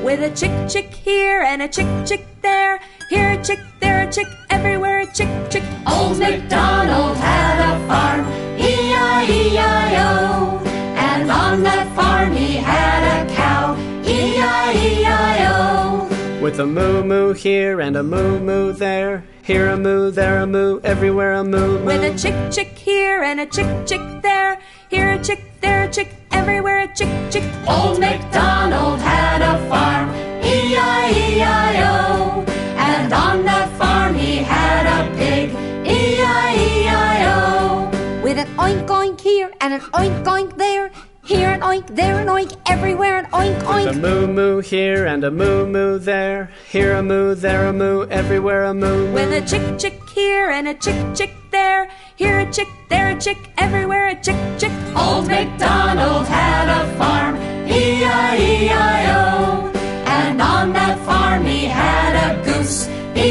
With a chick, chick here and a chick, chick there. Here a chick, there a chick, everywhere a chick, chick. Old MacDonald had a farm, E-I-E-I-O. And on that farm he had a cow, E-I-E-I-O. With a moo-moo here and a moo-moo there. Here a moo, there a moo, everywhere a moo-moo. With a chick, chick here and a chick, chick there. Here a chick, there a chick, everywhere a chick, chick. Old MacDonald had a farm, E-I-E-I-O. And on that farm he had a pig, E-I-E-I-O. With an oink, oink here and an oink, oink there. Here an oink, there an oink, everywhere an oink, oink. With a moo-moo here and a moo-moo there. Here a moo, there a moo, everywhere a moo-moo. With a chick, chick here and a chick, chick there. Here a chick, there a chick, everywhere a chick, chick. Old MacDonald had a farm, E-I-E-I-O. And on that farm he had a goose,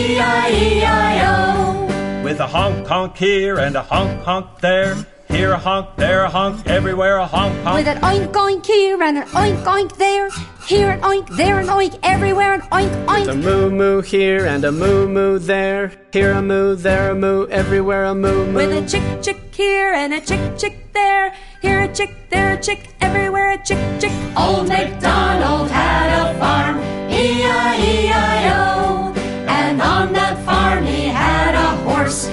E-I-E-I-O. With a honk, honk here and a honk, honk there. Here a honk, there a honk, everywhere a honk, honk. With an oink, oink here and an oink, oink there. Here an oink, there an oink, everywhere an oink, oink. With a moo-moo here and a moo-moo there. Here a moo, there a moo, everywhere a moo-moo. With a chick, chick here and a chick, chick there. Here a chick, there a chick, everywhere a chick, chick. Old MacDonald had a farm, E-I-E-I-O. And on that farm he had a horse,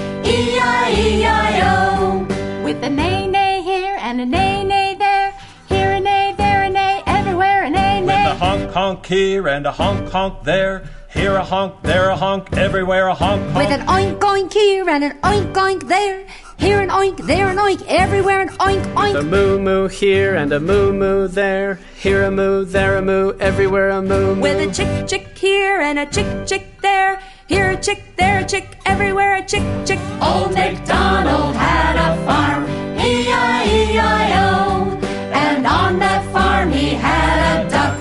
E-I-E-I-O. With a neigh-neigh here and a neigh-neigh there. Here a neigh, there a neigh, everywhere a neigh-neigh. With a honk, honk here and a honk, honk there. Here a honk, there a honk, everywhere a honk, honk. With an oink, oink here and an oink, oink there. Here an oink, there an oink, everywhere an oink, oink. With a moo-moo here and a moo-moo there. Here a moo, there a moo, everywhere a moo-moo. With a chick, chick here and a chick, chick there. Here a chick, there a chick, everywhere a chick, chick. Old MacDonald had a farm, E-I-E-I-O. And on that farm he had a duck,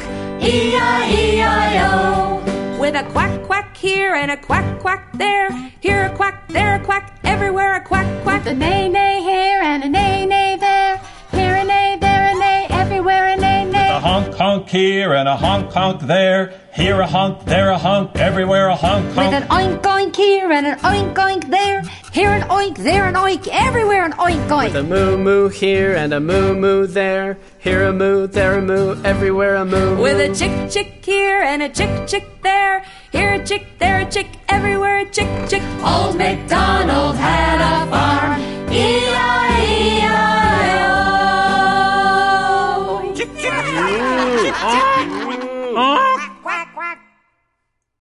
E-I-E-I-O. With a quack, quack here and a quack, quack there. Here a quack, there a quack, everywhere a quack, quack. With a neigh, neigh here and a neigh, neigh there. Here a neigh, there a neigh, everywhere a neigh, neigh. With a honk, honk here and a honk, honk there. Here a honk, there a honk, everywhere a honk, honk. With an oink, oink here and an oink, oink there. Here an oink, there an oink, everywhere an oink, oink. With a moo-moo here and a moo-moo there. Here a moo, there a moo, everywhere a moo. With a chick, chick here and a chick, chick there. Here a chick, there a chick, everywhere a chick, chick. Old MacDonald had a farm, E-I-E-I-O.